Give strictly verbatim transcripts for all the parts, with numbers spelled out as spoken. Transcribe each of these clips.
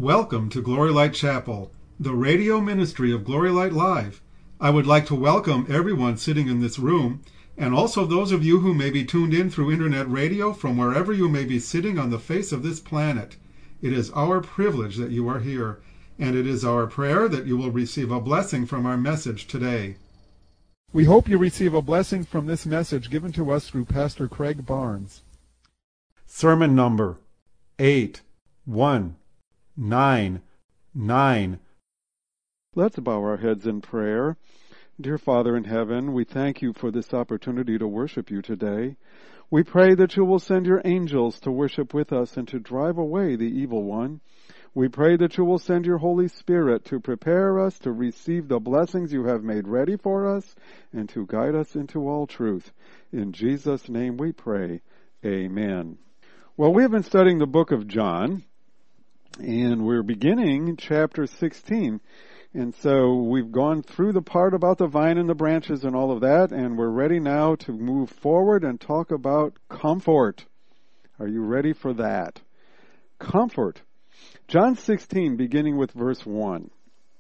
Welcome to Glory Light Chapel, the radio ministry of Glory Light Live. I would like to welcome everyone sitting in this room, and also those of you who may be tuned in through internet radio from wherever you may be sitting on the face of this planet. It is our privilege that you are here, and it is our prayer that you will receive a blessing from our message today. We hope you receive a blessing from this message given to us through Pastor Craig Barnes. Sermon number eight one nine nine. Let's bow our heads in prayer. Dear Father in heaven, we thank you for this opportunity to worship you today. We pray that you will send your angels to worship with us and to drive away the evil one. We pray that you will send your Holy Spirit to prepare us to receive the blessings you have made ready for us and to guide us into all truth. In Jesus' name we pray. Amen. Well, we have been studying the book of John, and we're beginning chapter sixteen. And so we've gone through the part about the vine and the branches and all of that, and we're ready now to move forward and talk about comfort. Are you ready for that? Comfort. John sixteen, beginning with verse one.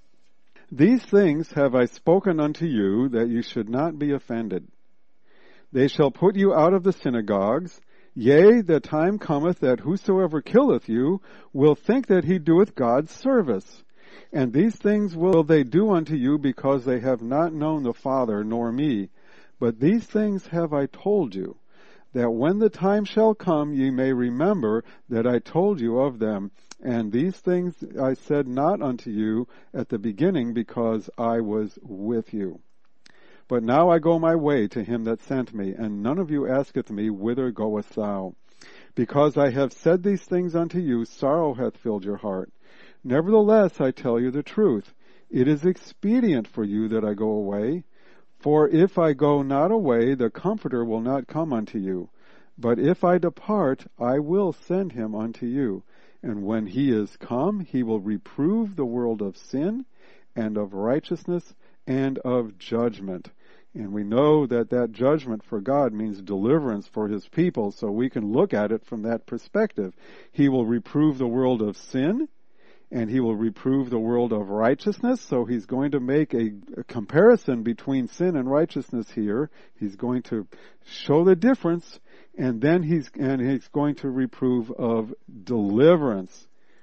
These things have I spoken unto you, that you should not be offended. They shall put you out of the synagogues. Yea, the time cometh that whosoever killeth you will think that he doeth God's service. And these things will they do unto you, because they have not known the Father nor me. But these things have I told you, that when the time shall come ye may remember that I told you of them. And these things I said not unto you at the beginning, because I was with you. But now I go my way to him that sent me, and none of you asketh me, Whither goest thou? Because I have said these things unto you, sorrow hath filled your heart. Nevertheless, I tell you the truth. It is expedient for you that I go away. For if I go not away, the Comforter will not come unto you. But if I depart, I will send him unto you. And when he is come, he will reprove the world of sin, and of righteousness, and of judgment. And we know that that judgment for God means deliverance for his people, so we can look at it from that perspective. He will reprove the world of sin, and he will reprove the world of righteousness. So he's going to make a, a comparison between sin and righteousness here. He's going to show the difference, and then he's and he's going to reprove of deliverance.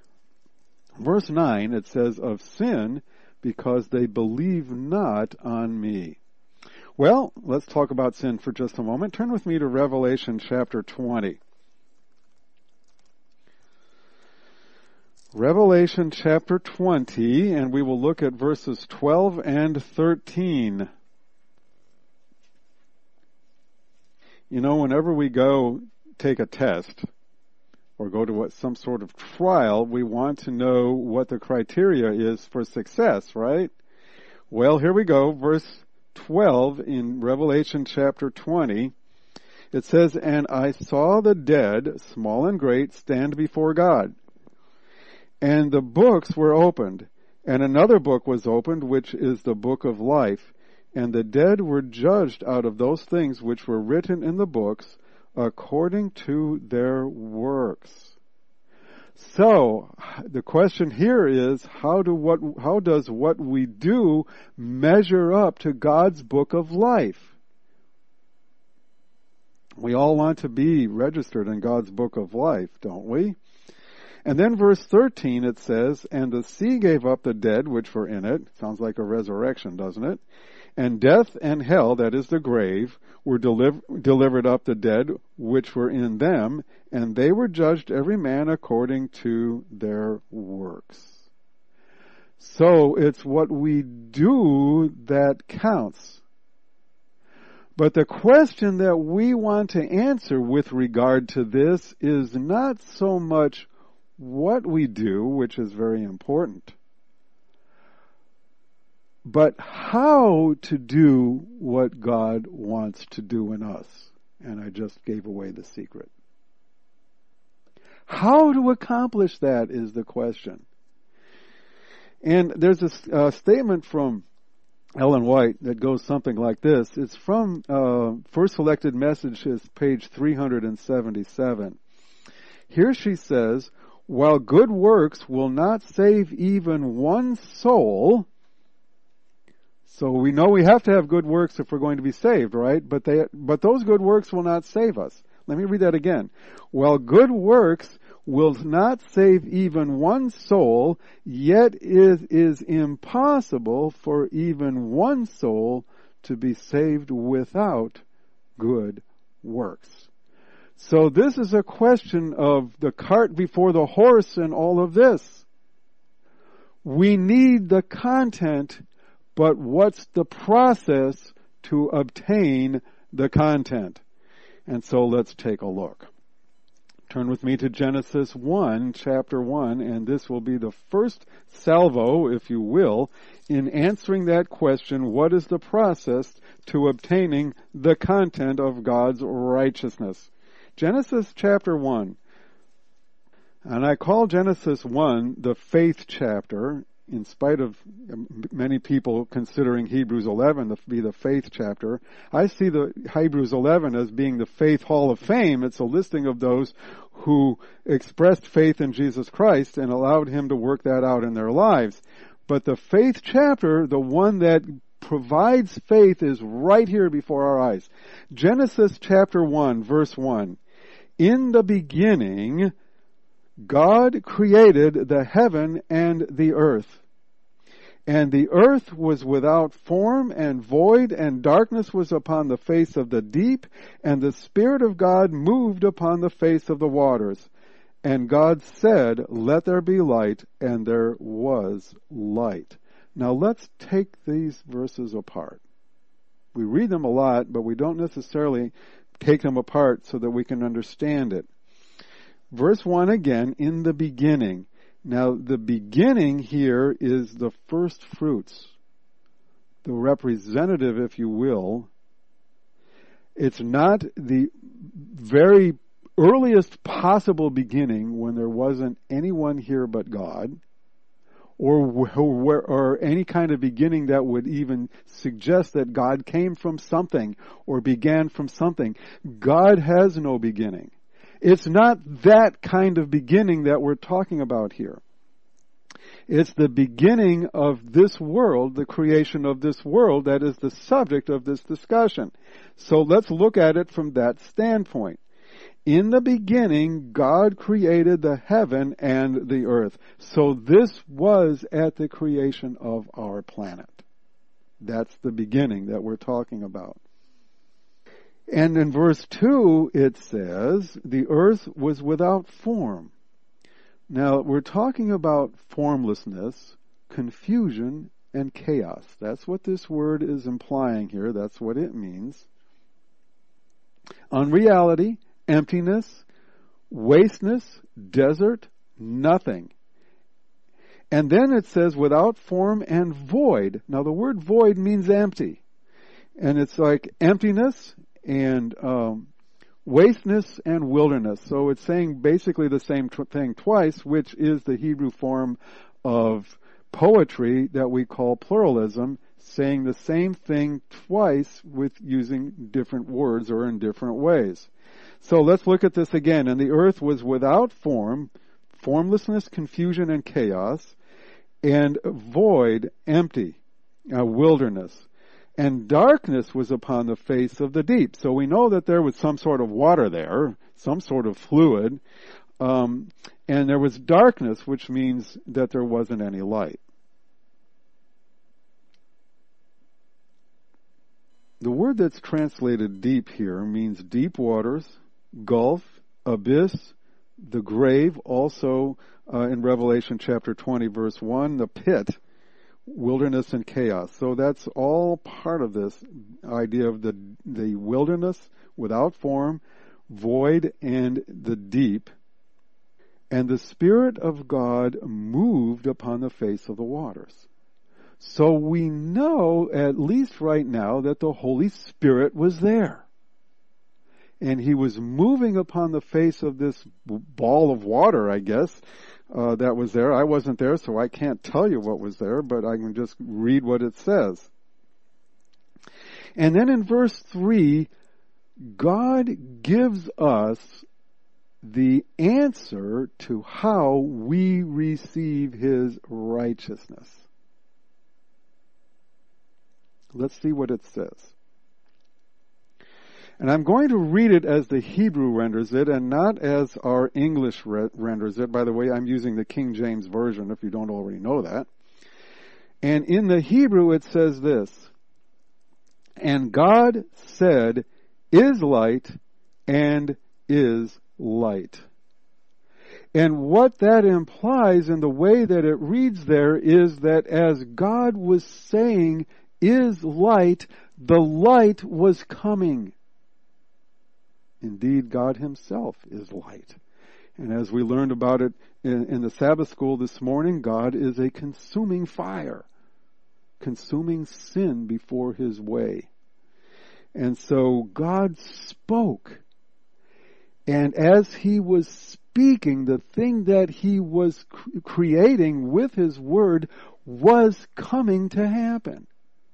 Verse nine, it says, of sin, because they believe not on me. Well, let's talk about sin for just a moment. Turn with me to Revelation chapter twenty. Revelation chapter twenty, and we will look at verses twelve and thirteen. You know, whenever we go take a test or go to what, some sort of trial, we want to know what the criteria is for success, right? Well, here we go, verse twelve in Revelation chapter twenty. It says, and I saw the dead, small and great, stand before God. And the books were opened, and another book was opened, which is the book of life. And the dead were judged out of those things which were written in the books, according to their works. So, the question here is, how do what, how does what we do measure up to God's book of life? We all want to be registered in God's book of life, don't we? And then verse thirteen, it says, and the sea gave up the dead which were in it. Sounds like a resurrection, doesn't it? And death and hell, that is the grave, were deliver, delivered up the dead which were in them, and they were judged every man according to their works. So it's what we do that counts. But the question that we want to answer with regard to this is not so much what we do, which is very important, but how to do what God wants to do in us. And I just gave away the secret. How to accomplish that is the question. And there's a uh, statement from Ellen White that goes something like this. It's from uh, First Selected Messages, page three hundred seventy-seven. Here she says, while good works will not save even one soul. So we know we have to have good works if we're going to be saved, right? But they, but those good works will not save us. Let me read that again. While good works will not save even one soul, yet it is impossible for even one soul to be saved without good works. So this is a question of the cart before the horse and all of this. We need the content, but what's the process to obtain the content? And so let's take a look. Turn with me to Genesis one, chapter one, and this will be the first salvo, if you will, in answering that question, what is the process to obtaining the content of God's righteousness? Genesis chapter one. And I call Genesis one the faith chapter, in spite of many people considering Hebrews eleven to be the faith chapter. I see the Hebrews eleven as being the faith hall of fame. It's a listing of those who expressed faith in Jesus Christ and allowed him to work that out in their lives. But the faith chapter, the one that provides faith, is right here before our eyes. Genesis chapter one, verse one. In the beginning, God created the heaven and the earth. And the earth was without form and void, and darkness was upon the face of the deep, and the Spirit of God moved upon the face of the waters. And God said, let there be light, and there was light. Now let's take these verses apart. We read them a lot, but we don't necessarily take them apart so that we can understand it. Verse one again, in the beginning. Now the beginning here is the first fruits, the representative, if you will. It's not the very earliest possible beginning when there wasn't anyone here but God, or, or, or any kind of beginning that would even suggest that God came from something or began from something. God has no beginning. It's not that kind of beginning that we're talking about here. It's the beginning of this world, the creation of this world, that is the subject of this discussion. So let's look at it from that standpoint. In the beginning, God created the heaven and the earth. So this was at the creation of our planet. That's the beginning that we're talking about. And in verse two, it says, the earth was without form. Now, we're talking about formlessness, confusion, and chaos. That's what this word is implying here. That's what it means. Unreality, emptiness, wasteness, desert, nothing. And then it says without form and void. Now the word void means empty. And it's like emptiness and um, wasteness and wilderness. So it's saying basically the same t- thing twice, which is the Hebrew form of poetry that we call pluralism, saying the same thing twice with using different words or in different ways. So let's look at this again. And the earth was without form, formlessness, confusion, and chaos, and void, empty, a wilderness. And darkness was upon the face of the deep. So we know that there was some sort of water there, some sort of fluid, um, and there was darkness, which means that there wasn't any light. The word that's translated deep here means deep waters, gulf, abyss, the grave, also uh, in Revelation chapter twenty, verse one, the pit, wilderness and chaos. So that's all part of this idea of the the wilderness without form, void, and the deep. And the Spirit of God moved upon the face of the waters. So we know, at least right now, that the Holy Spirit was there. And he was moving upon the face of this ball of water, I guess, uh, that was there. I wasn't there, so I can't tell you what was there, but I can just read what it says. And then in verse three, God gives us the answer to how we receive his righteousness. Let's see what it says. And I'm going to read it as the Hebrew renders it and not as our English re- renders it. By the way, I'm using the King James Version if you don't already know that. And in the Hebrew it says this, and God said, is light, and is light. And what that implies in the way that it reads there is that as God was saying, is light, the light was coming. Indeed, God himself is light. And as we learned about it in, in the Sabbath school this morning, God is a consuming fire, consuming sin before his way. And so God spoke. And as he was speaking, the thing that he was cr- creating with his word was coming to happen.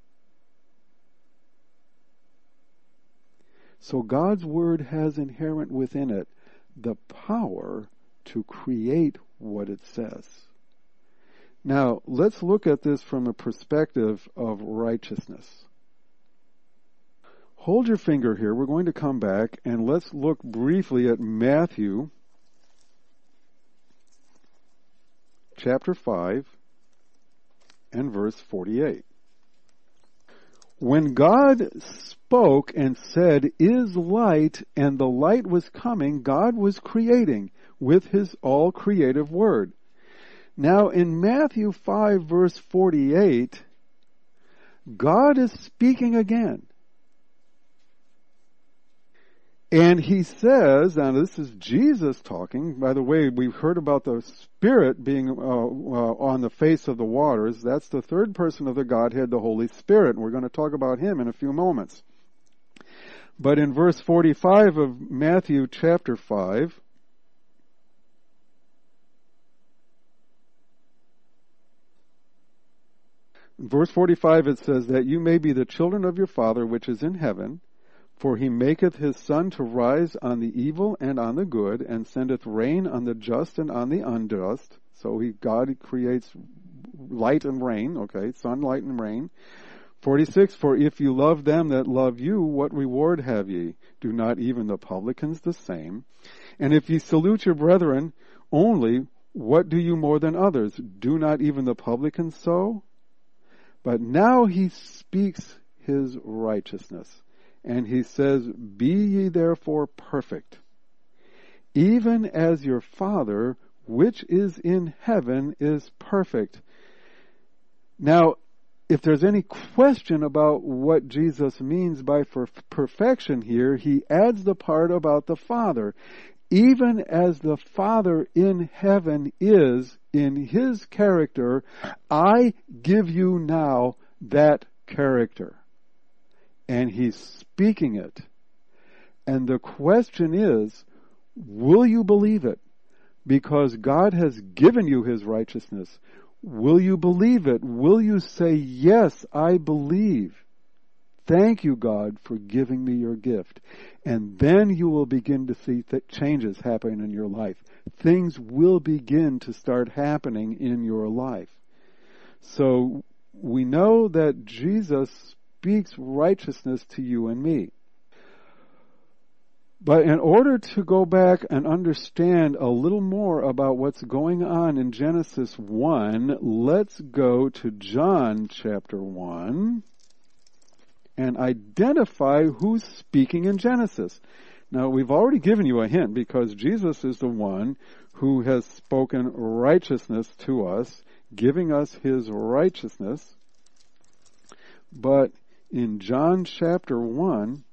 So God's word has inherent within it the power to create what it says. Now, let's look at this from a perspective of righteousness. Hold your finger here. We're going to come back and let's look briefly at Matthew chapter five and verse forty-eight. When God spoke and said, is light, and the light was coming, God was creating with his all-creative word. Now in Matthew five verse forty-eight, God is speaking again. And he says, and this is Jesus talking, by the way, we've heard about the Spirit being uh, uh, on the face of the waters. That's the third person of the Godhead, the Holy Spirit. And we're going to talk about him in a few moments. But in verse forty-five of Matthew chapter five, in verse forty-five it says that you may be the children of your Father which is in heaven, for he maketh his sun to rise on the evil and on the good, and sendeth rain on the just and on the unjust. So he, God creates light and rain, okay, sunlight and rain. forty-six, for if you love them that love you, what reward have ye? Do not even the publicans the same? And if ye salute your brethren only, what do you more than others? Do not even the publicans so? But now he speaks his righteousness. And he says, be ye therefore perfect, even as your Father which is in heaven is perfect. Now, if there's any question about what Jesus means by for perfection here, he adds the part about the Father. Even as the Father in heaven is in his character, I give you now that character. And he's speaking it. And the question is, will you believe it? Because God has given you his righteousness. Will you believe it? Will you say, yes, I believe. Thank you, God, for giving me your gift. And then you will begin to see th- changes happening in your life. Things will begin to start happening in your life. So we know that Jesus speaks righteousness to you and me. But in order to go back and understand a little more about what's going on in Genesis one, let's go to John chapter one and identify who's speaking in Genesis. Now, we've already given you a hint because Jesus is the one who has spoken righteousness to us, giving us his righteousness. But in John chapter one,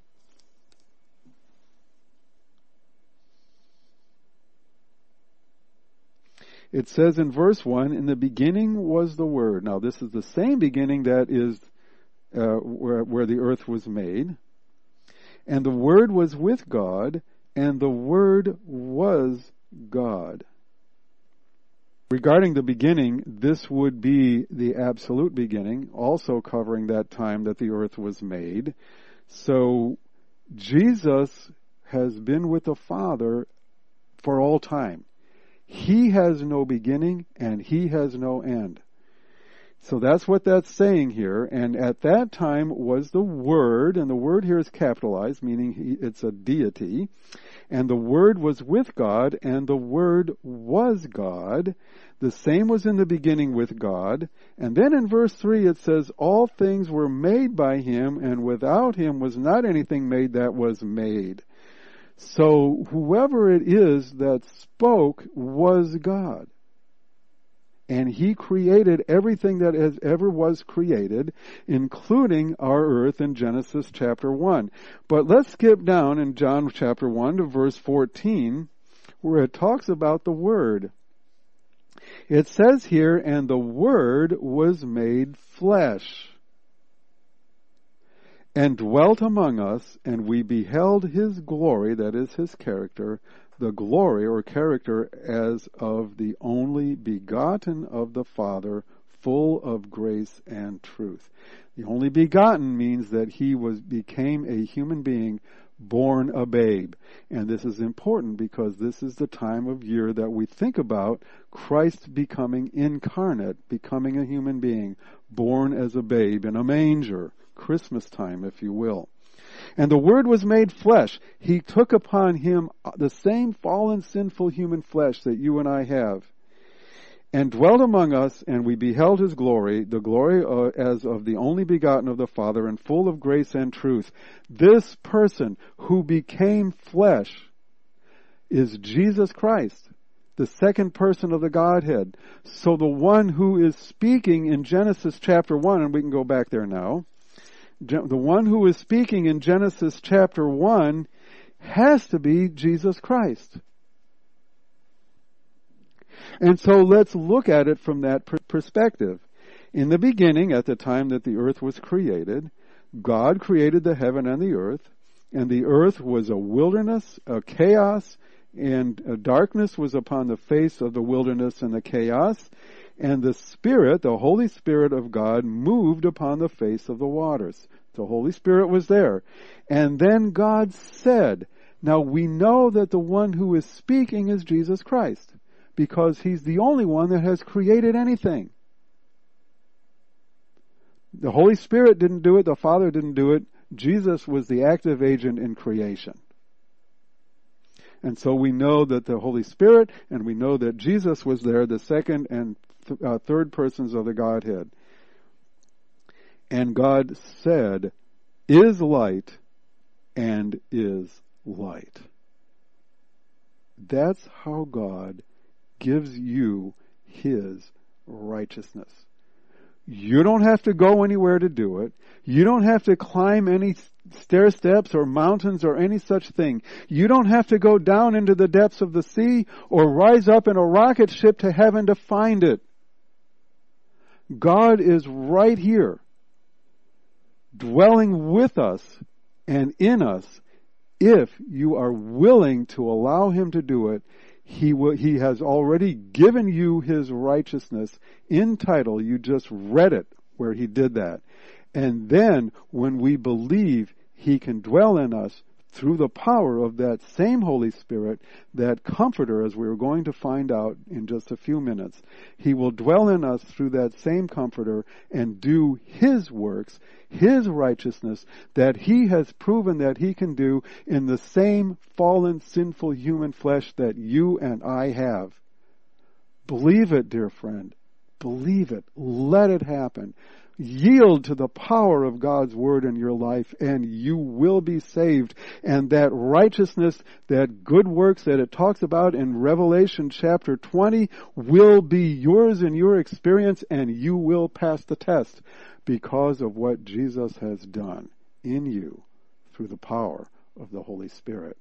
it says in verse one, in the beginning was the Word. Now this is the same beginning that is uh, where, where the earth was made. And the Word was with God, and the Word was God. Regarding the beginning, this would be the absolute beginning, also covering that time that the earth was made. So Jesus has been with the Father for all time. He has no beginning and he has no end. So that's what that's saying here. And at that time was the Word, and the Word here is capitalized, meaning he, it's a deity. And the Word was with God, and the Word was God. The same was in the beginning with God. And then in verse three it says, all things were made by him, and without him was not anything made that was made. So whoever it is that spoke was God. And he created everything that has ever was created, including our earth in Genesis chapter one. But let's skip down in John chapter one to verse fourteen, where it talks about the Word. It says here, and the Word was made flesh, and dwelt among us, and we beheld his glory, that is his character, the glory or character as of the only begotten of the Father, full of grace and truth. The only begotten means that he was became a human being, born a babe. And this is important because this is the time of year that we think about Christ becoming incarnate, becoming a human being, born as a babe in a manger, Christmas time, if you will. And the Word was made flesh. He took upon him the same fallen, sinful human flesh that you and I have, and dwelt among us, and we beheld his glory, the glory uh, as of the only begotten of the Father, and full of grace and truth. This person who became flesh is Jesus Christ, the second person of the Godhead. So the one who is speaking in Genesis chapter one, and we can go back there now, the one who is speaking in Genesis chapter one has to be Jesus Christ. And so let's look at it from that perspective. In the beginning, at the time that the earth was created, God created the heaven and the earth, and the earth was a wilderness, a chaos, and a darkness was upon the face of the wilderness and the chaos, and the Spirit, the Holy Spirit of God, moved upon the face of the waters. The Holy Spirit was there. And then God said, now we know that the one who is speaking is Jesus Christ, because he's the only one that has created anything. The Holy Spirit didn't do it, the Father didn't do it. Jesus was the active agent in creation. And so we know that the Holy Spirit, and we know that Jesus was there, the second and th- uh, third persons of the Godhead. And God said, is light, and is light. That's how God gives you his righteousness. You don't have to go anywhere to do it. You don't have to climb any stair steps or mountains or any such thing. You don't have to go down into the depths of the sea or rise up in a rocket ship to heaven to find it. God is right here, dwelling with us and in us. If you are willing to allow him to do it, He will, he has already given you his righteousness in title. You just read it where he did that. And then when we believe, he can dwell in us through the power of that same Holy Spirit, that comforter, as we are going to find out in just a few minutes. He will dwell in us through that same comforter and do his works, his righteousness, that he has proven that he can do in the same fallen, sinful human flesh that you and I have. Believe it, dear friend. Believe it. Let it happen. Yield to the power of God's Word in your life, and you will be saved. And that righteousness, that good works that it talks about in Revelation chapter twenty, will be yours in your experience, and you will pass the test because of what Jesus has done in you through the power of the Holy Spirit.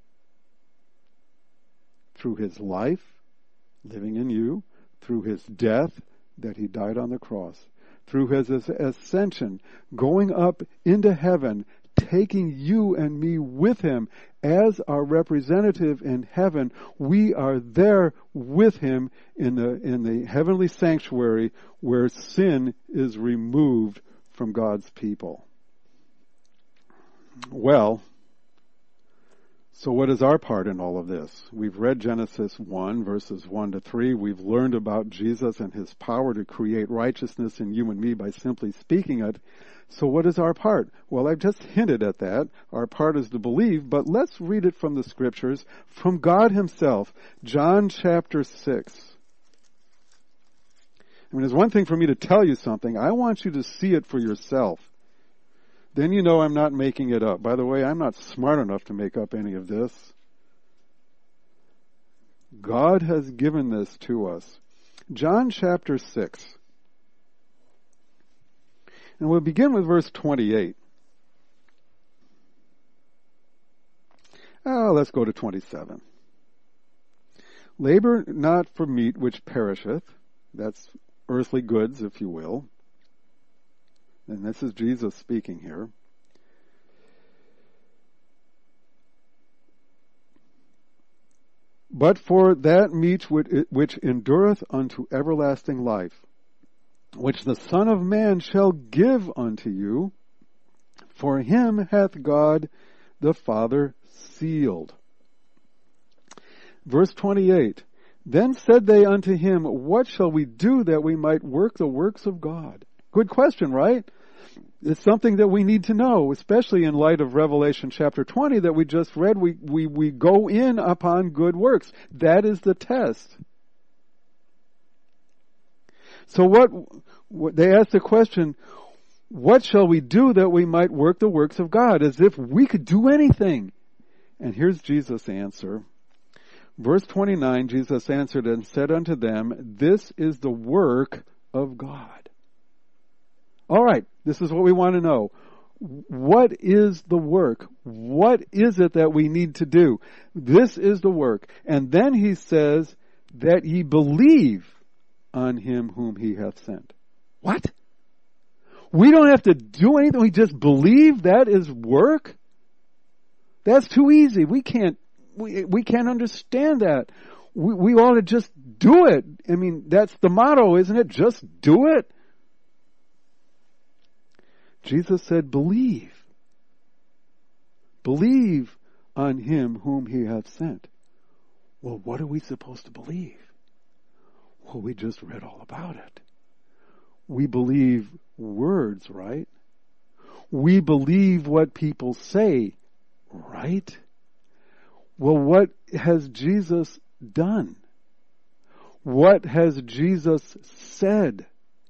Through his life, living in you, through his death, that he died on the cross, through his ascension, going up into heaven, taking you and me with him as our representative in heaven. We are there with him in the in the heavenly sanctuary where sin is removed from God's people. Well, So what is our part in all of this? We've read Genesis one, verses one to three. We've learned about Jesus and his power to create righteousness in you and me by simply speaking it. So what is our part? Well, I've just hinted at that. Our part is to believe, but let's read it from the scriptures, from God himself. John chapter six. I mean, it's one thing for me to tell you something. I want you to see it for yourself. Then you know I'm not making it up. By the way, I'm not smart enough to make up any of this. God has given this to us. John chapter six. And we'll begin with verse twenty-eight. Oh, let's go to twenty-seven. Labor not for meat which perisheth. That's earthly goods, if you will. And this is Jesus speaking here. But for that meat which endureth unto everlasting life, which the Son of Man shall give unto you, for him hath God the Father sealed. Verse twenty-eight. Then said they unto him, what shall we do that we might work the works of God? Good question, right? It's something that we need to know, especially in light of Revelation chapter twenty that we just read. We, we, we go in upon good works. That is the test. So what, what they asked the question, what shall we do that we might work the works of God? As if we could do anything. And here's Jesus' answer. Verse twenty-nine, Jesus answered and said unto them, this is the work of God. All right, this is what we want to know. What is the work? What is it that we need to do? This is the work. And then he says, that ye believe on him whom he hath sent. What? We don't have to do anything. We just believe that is work? That's too easy. We can't, we, we can't understand that. We, we ought to just do it. I mean, that's the motto, isn't it? Just do it. Jesus said, believe. Believe on him whom he hath sent. Well, what are we supposed to believe? Well, we just read all about it. We believe words, right? We believe what people say, right? Well, what has Jesus done? What has Jesus said?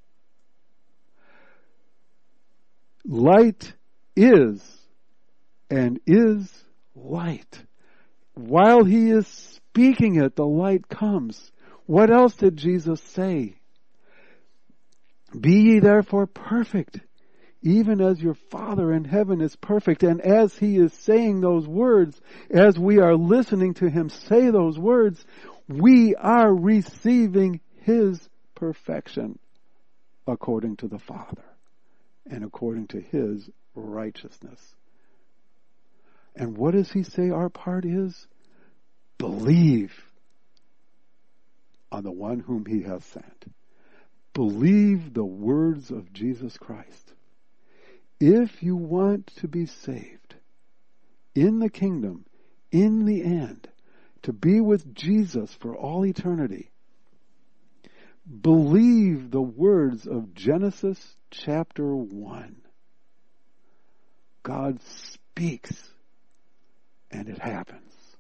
Light is and is light. While he is speaking it, the light comes. What else did Jesus say? Be ye therefore perfect, even as your Father in heaven is perfect. And as he is saying those words, as we are listening to him say those words, we are receiving his perfection according to the Father and according to his righteousness. And what does he say our part is? Believe on the one whom he hath sent. Believe the words of Jesus Christ. If you want to be saved in the kingdom, in the end, to be with Jesus for all eternity, believe the words of Genesis chapter one. God speaks and it happens.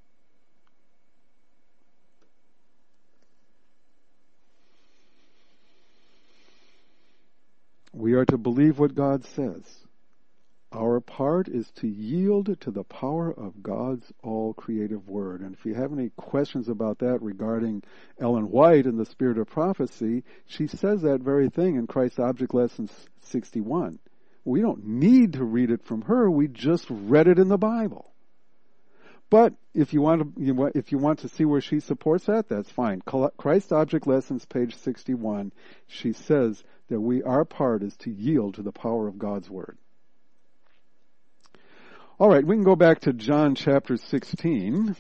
We are to believe what God says. Our part is to yield to the power of God's all-creative word. And if you have any questions about that regarding Ellen White and the Spirit of Prophecy, she says that very thing in Christ Object Lesson sixty-one. We don't need to read it from her. We just read it in the Bible. But if you want to, if you want to see where she supports that, that's fine. Christ Object Lessons, page sixty-one, she says that we, our part is to yield to the power of God's word. All right, we can go back to John chapter sixteen.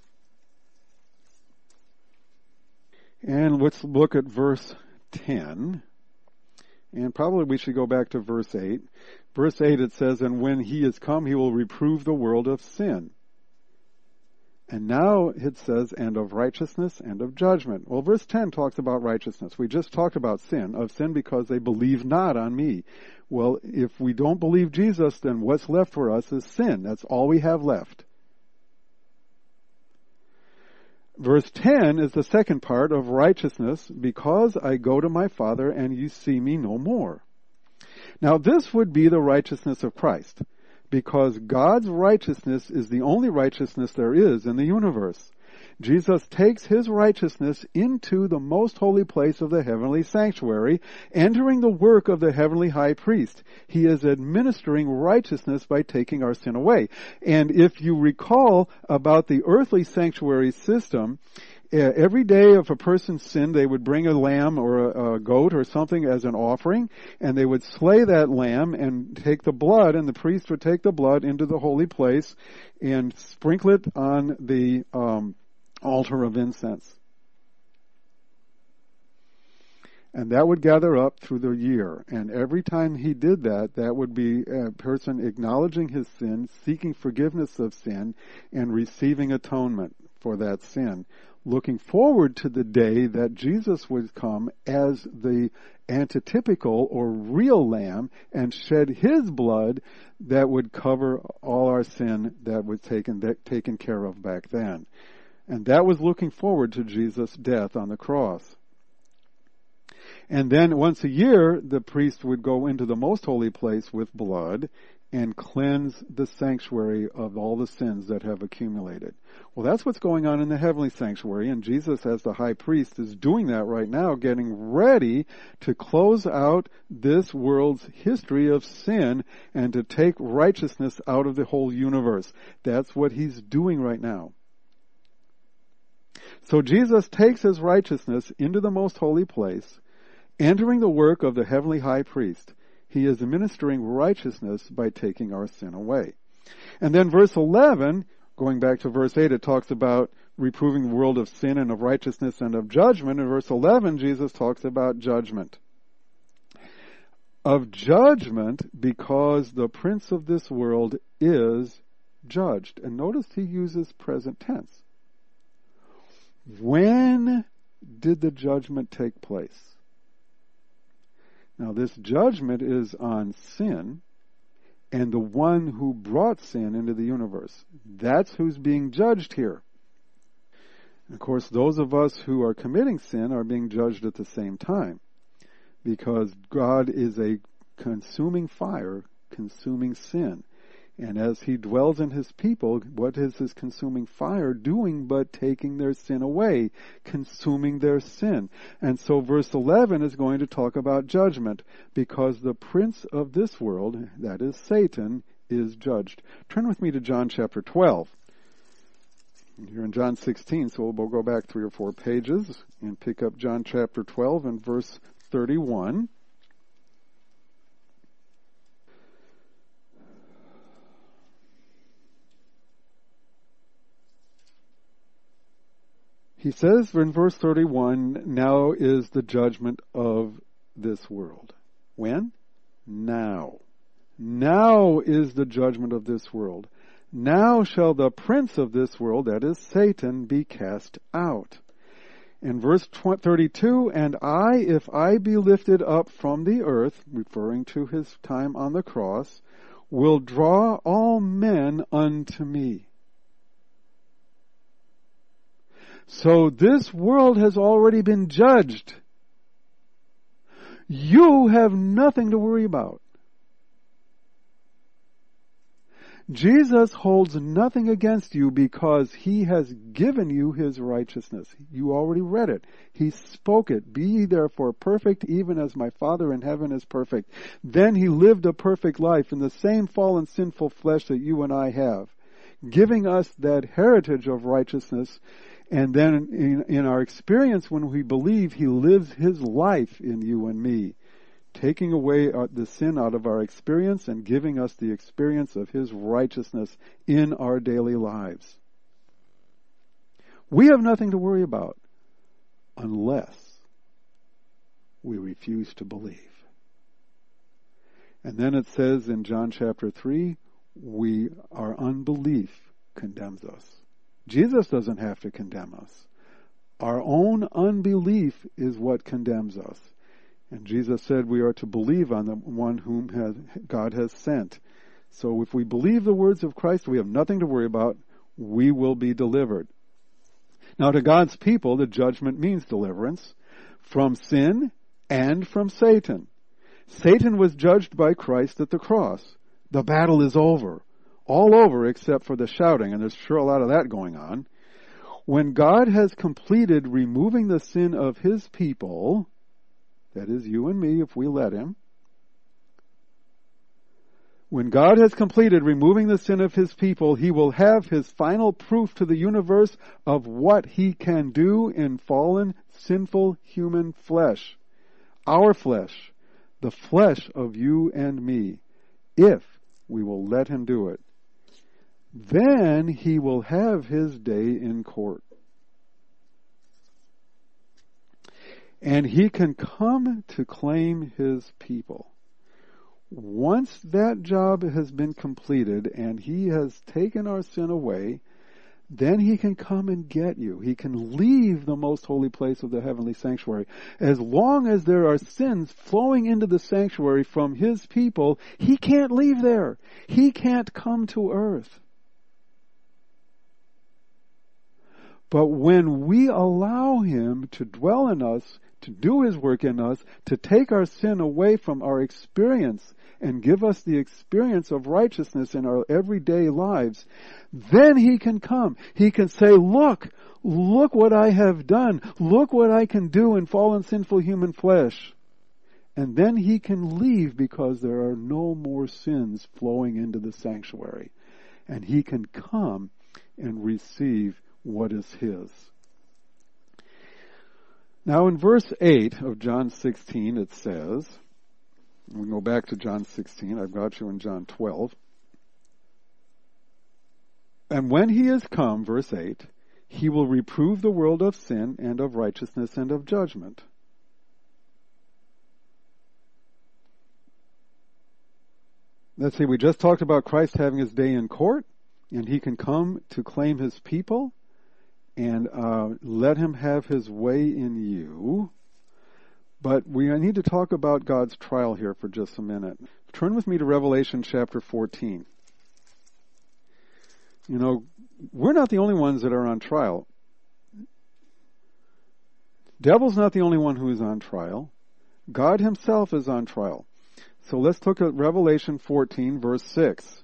And let's look at verse ten. And probably we should go back to verse eight. Verse eight, it says, and when he is come, he will reprove the world of sin. And now it says, and of righteousness and of judgment. Well, verse ten talks about righteousness. We just talked about sin, of sin because they believe not on me. Well, if we don't believe Jesus, then what's left for us is sin. That's all we have left. Verse ten is the second part of righteousness, because I go to my Father and you see me no more. Now this would be the righteousness of Christ, because God's righteousness is the only righteousness there is in the universe. Jesus takes his righteousness into the most holy place of the heavenly sanctuary, entering the work of the heavenly high priest. He is administering righteousness by taking our sin away. And if you recall about the earthly sanctuary system, every day if a person sinned, they would bring a lamb or a, a goat or something as an offering, and they would slay that lamb and take the blood, and the priest would take the blood into the holy place and sprinkle it on the um, altar of incense. And that would gather up through the year. And every time he did that, that would be a person acknowledging his sin, seeking forgiveness of sin, and receiving atonement for that sin, looking forward to the day that Jesus would come as the antitypical or real lamb and shed his blood that would cover all our sin that was taken, that, taken care of back then. And that was looking forward to Jesus' death on the cross. And then once a year, the priest would go into the most holy place with blood and cleanse the sanctuary of all the sins that have accumulated. Well, that's what's going on in the heavenly sanctuary, and Jesus as the high priest is doing that right now, getting ready to close out this world's history of sin and to take righteousness out of the whole universe. That's what he's doing right now. So Jesus takes his righteousness into the most holy place, entering the work of the heavenly high priest. He is administering righteousness by taking our sin away. And then verse eleven, going back to verse eight, it talks about reproving the world of sin and of righteousness and of judgment. In verse eleven, Jesus talks about judgment. Of judgment, because the prince of this world is judged. And notice he uses present tense. When did the judgment take place? Now this judgment is on sin and the one who brought sin into the universe. That's who's being judged here. And of course, those of us who are committing sin are being judged at the same time, because God is a consuming fire, consuming sin. And as he dwells in his people, what is his consuming fire doing but taking their sin away, consuming their sin? And so verse eleven is going to talk about judgment, because the prince of this world, that is Satan, is judged. Turn with me to John chapter twelve. You're in John sixteen, so we'll go back three or four pages and pick up John chapter twelve and verse thirty-one. He says in verse thirty-one, now is the judgment of this world. When? Now. Now is the judgment of this world. Now shall the prince of this world, that is Satan, be cast out. In verse thirty-two, and I, if I be lifted up from the earth, referring to his time on the cross, will draw all men unto me. So this world has already been judged. You have nothing to worry about. Jesus holds nothing against you because he has given you his righteousness. You already read it. He spoke it. Be ye therefore perfect, even as my Father in heaven is perfect. Then he lived a perfect life in the same fallen sinful flesh that you and I have, giving us that heritage of righteousness. And then in, in our experience, when we believe, he lives his life in you and me, taking away the sin out of our experience and giving us the experience of his righteousness in our daily lives. We have nothing to worry about unless we refuse to believe. And then it says in John chapter three, we, our unbelief condemns us. Jesus doesn't have to condemn us. Our own unbelief is what condemns us. And Jesus said we are to believe on the one whom has, God has sent. So if we believe the words of Christ, we have nothing to worry about. We will be delivered. Now to God's people, the judgment means deliverance from sin and from Satan. Satan was judged by Christ at the cross. The battle is over. All over except for the shouting, and there's sure a lot of that going on. When God has completed removing the sin of His people, that is you and me if we let Him, when God has completed removing the sin of His people, He will have His final proof to the universe of what He can do in fallen, sinful human flesh. Our flesh, the flesh of you and me, if we will let Him do it. Then He will have His day in court. And He can come to claim His people. Once that job has been completed and He has taken our sin away, then He can come and get you. He can leave the most holy place of the heavenly sanctuary. As long as there are sins flowing into the sanctuary from His people, He can't leave there. He can't come to earth. But when we allow Him to dwell in us, to do His work in us, to take our sin away from our experience and give us the experience of righteousness in our everyday lives, then He can come. He can say, look, look what I have done. Look what I can do in fallen sinful human flesh. And then He can leave because there are no more sins flowing into the sanctuary. And He can come and receive what is His. Now in verse eight of John sixteen it says, we can go back to John sixteen, I've got you in John twelve. And when He is come, verse eight, He will reprove the world of sin and of righteousness and of judgment. Let's see, we just talked about Christ having His day in court, and He can come to claim His people, and uh, let Him have His way in you. But we need to talk about God's trial here for just a minute. Turn with me to Revelation chapter fourteen. You know, we're not the only ones that are on trial. Devil's not the only one who is on trial. God Himself is on trial. So let's look at Revelation fourteen, verse six.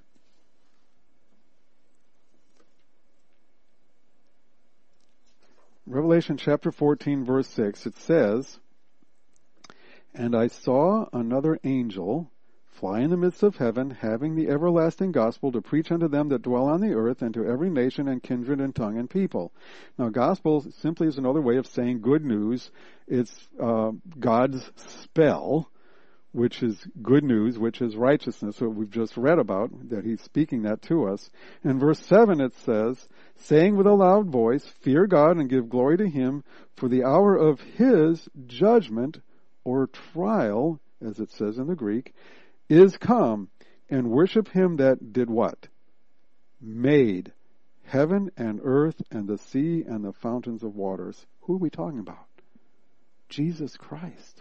Revelation chapter fourteen, verse six, it says, And I saw another angel fly in the midst of heaven, having the everlasting gospel to preach unto them that dwell on the earth, and to every nation and kindred and tongue and people. Now, gospel simply is another way of saying good news. It's uh, God's spell, which is good news, which is righteousness, what we've just read about, that He's speaking that to us. In verse seven it says, saying with a loud voice, Fear God and give glory to Him, for the hour of His judgment, or trial, as it says in the Greek, is come, and worship Him that did what? Made heaven and earth and the sea and the fountains of waters. Who are we talking about? Jesus Christ.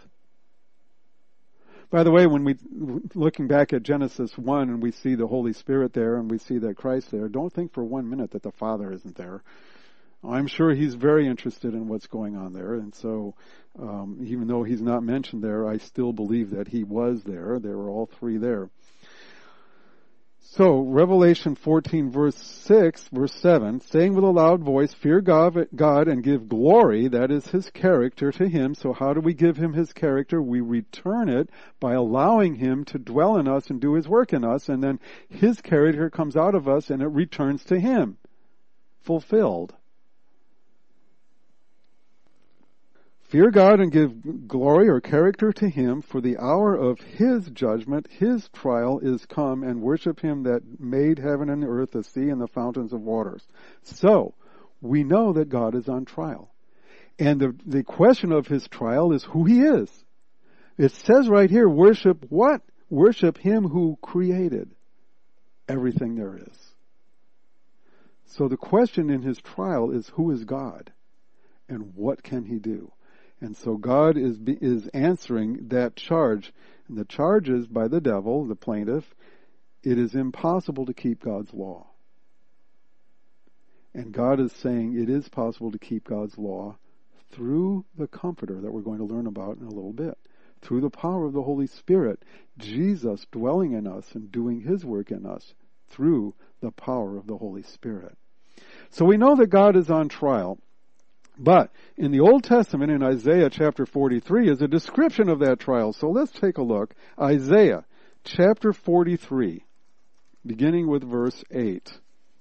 By the way, when we, looking back at Genesis one and we see the Holy Spirit there and we see that Christ there, don't think for one minute that the Father isn't there. I'm sure He's very interested in what's going on there, and so um, even though He's not mentioned there, I still believe that He was there. There were all three there. So, Revelation fourteen, verse six, verse seven, saying with a loud voice, Fear God, God and give glory, that is His character, to Him. So how do we give Him His character? We return it by allowing Him to dwell in us and do His work in us, and then His character comes out of us and it returns to Him, fulfilled. Fear God and give glory or character to Him, for the hour of His judgment, His trial is come, and worship Him that made heaven and earth, the sea, and the fountains of waters. So, we know that God is on trial. And the, the question of His trial is who He is. It says right here, worship what? Worship Him who created everything there is. So the question in his trial is, who is God? And what can he do? And so God is is answering that charge. And the charge is by the devil, the plaintiff, it is impossible to keep God's law. And God is saying it is possible to keep God's law through the Comforter that we're going to learn about in a little bit. Through the power of the Holy Spirit, Jesus dwelling in us and doing his work in us through the power of the Holy Spirit. So we know that God is on trial. But in the Old Testament, in Isaiah chapter forty-three, is a description of that trial. So let's take a look. Isaiah chapter forty-three, beginning with verse eight.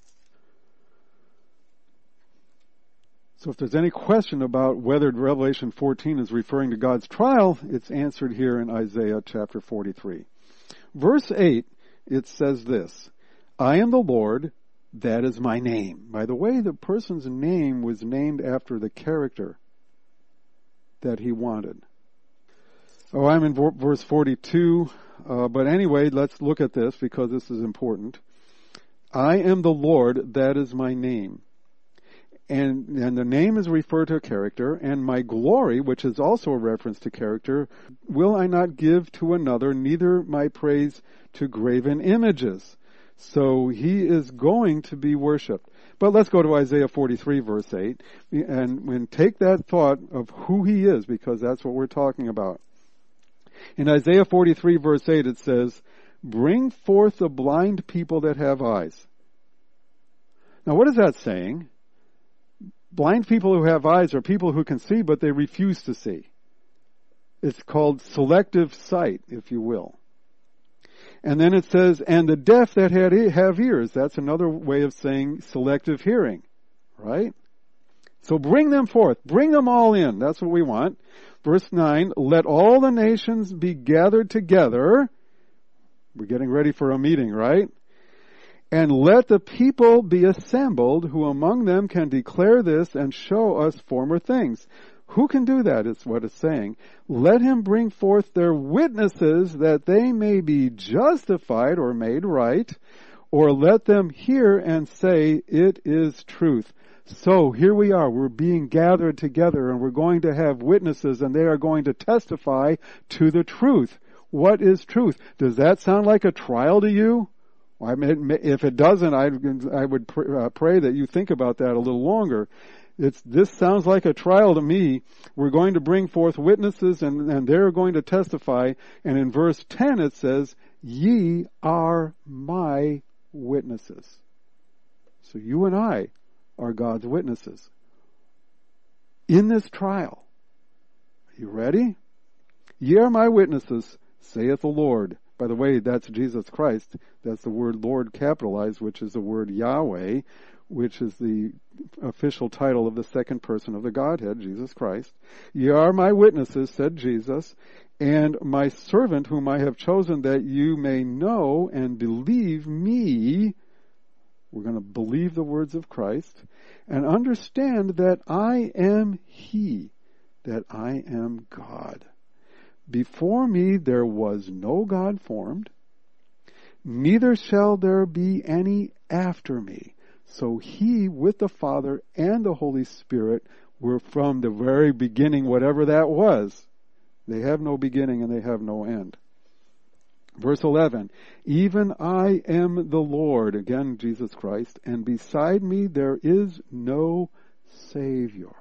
So if there's any question about whether Revelation fourteen is referring to God's trial, it's answered here in Isaiah chapter forty-three. Verse eight, it says this, I am the Lord, that is my name. By the way, the person's name was named after the character that he wanted. Oh, I'm in verse forty-two, uh, but anyway, let's look at this because this is important. I am the Lord, that is my name. And, and the name is referred to a character, and my glory, which is also a reference to character, will I not give to another, neither my praise to graven images. So he is going to be worshipped. But let's go to Isaiah forty-three verse eight and, and take that thought of who he is, because that's what we're talking about. In Isaiah forty-three verse eight it says, bring forth the blind people that have eyes. Now what is that saying? Blind people who have eyes are people who can see, but they refuse to see. It's called selective sight, if you will. And then it says, and the deaf that had have ears. That's another way of saying selective hearing, right? So bring them forth. Bring them all in. That's what we want. Verse nine, let all the nations be gathered together. We're getting ready for a meeting, right? And let the people be assembled, who among them can declare this and show us former things. Who can do that is what it's saying. Let him bring forth their witnesses that they may be justified or made right, or let them hear and say, it is truth. So here we are. We're being gathered together and we're going to have witnesses and they are going to testify to the truth. What is truth? Does that sound like a trial to you? I mean, if it doesn't, I, I would pr- uh, pray that you think about that a little longer. It's, this sounds like a trial to me. We're going to bring forth witnesses and, and they're going to testify. And in verse ten it says, ye are my witnesses. So you and I are God's witnesses in this trial. Are you ready? Ye are my witnesses, saith the Lord. By the way, that's Jesus Christ. That's the word Lord capitalized, which is the word Yahweh, which is the official title of the second person of the Godhead, Jesus Christ. Ye are my witnesses, said Jesus, and my servant whom I have chosen that you may know and believe me. We're going to believe the words of Christ and understand that I am He, that I am God. Before me there was no God formed, neither shall there be any after me. So He with the Father and the Holy Spirit were from the very beginning, whatever that was. They have no beginning and they have no end. Verse eleven, even I am the Lord, again Jesus Christ, and beside me there is no Savior.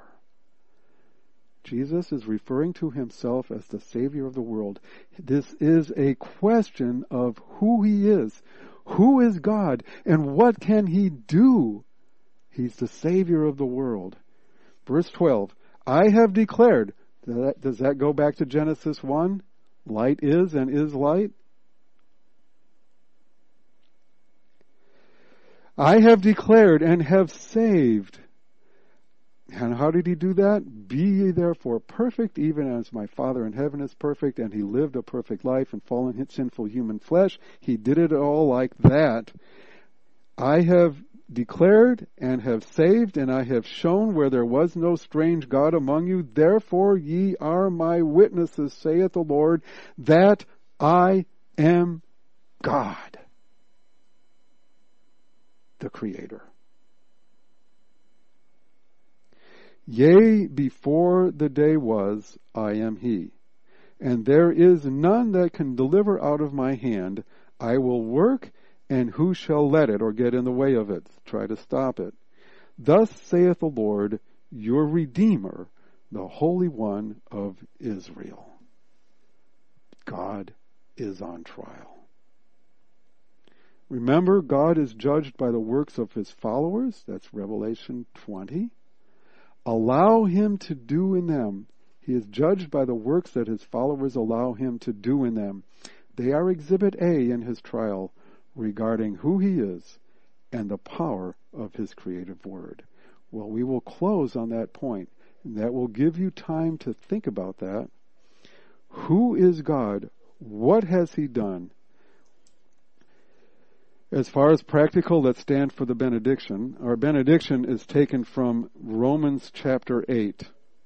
Jesus is referring to himself as the Savior of the world. This is a question of who He is. Who is God and what can He do? He's the Savior of the world. Verse twelve, I have declared. Does that, does that go back to Genesis one? Light is and is light. I have declared and have saved. And how did He do that? Be ye therefore perfect, even as my Father in heaven is perfect. And He lived a perfect life in fallen sinful human flesh. He did it all like that. I have declared and have saved, and I have shown where there was no strange God among you. Therefore ye are my witnesses, saith the Lord, that I am God, the Creator. Yea, before the day was, I am he. And there is none that can deliver out of my hand. I will work, and who shall let it or get in the way of it, try to stop it? Thus saith the Lord, your Redeemer, the Holy One of Israel. God is on trial. Remember, God is judged by the works of his followers. That's Revelation twenty. Allow him to do in them. He is judged by the works that his followers allow him to do in them. They are exhibit A in his trial regarding who he is and the power of his creative word. Well, we will close on that point, and that will give you time to think about that. Who is God? What has he done? As far as practical, let's stand for the benediction. Our benediction is taken from Romans chapter eight.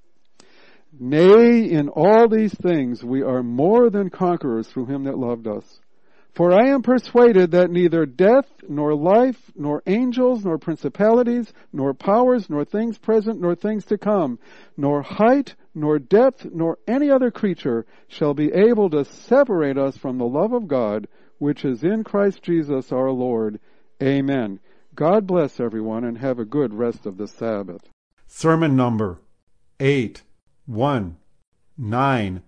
Nay, in all these things we are more than conquerors through him that loved us. For I am persuaded that neither death, nor life, nor angels, nor principalities, nor powers, nor things present, nor things to come, nor height, nor depth, nor any other creature shall be able to separate us from the love of God, which is in Christ Jesus our Lord. Amen. God bless everyone, and have a good rest of the Sabbath. Sermon number eight one nine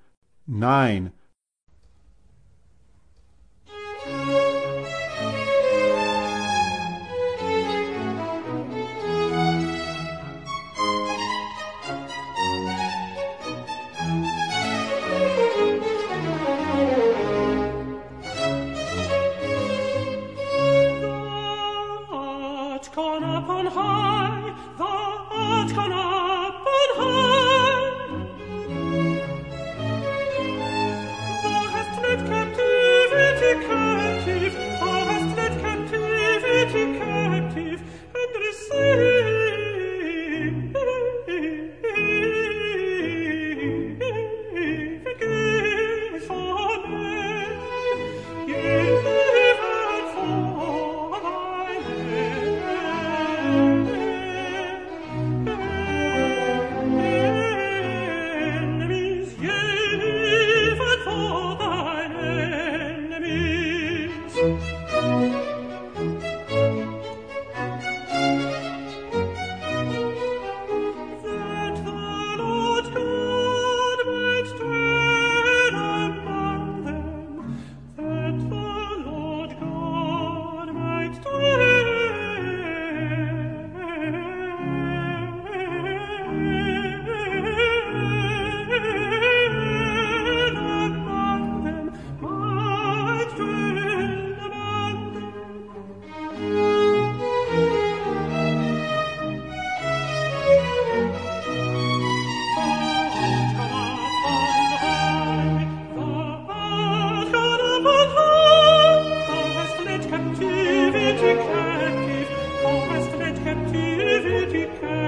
nine. Captivity, captive, thou hast led captivity captive.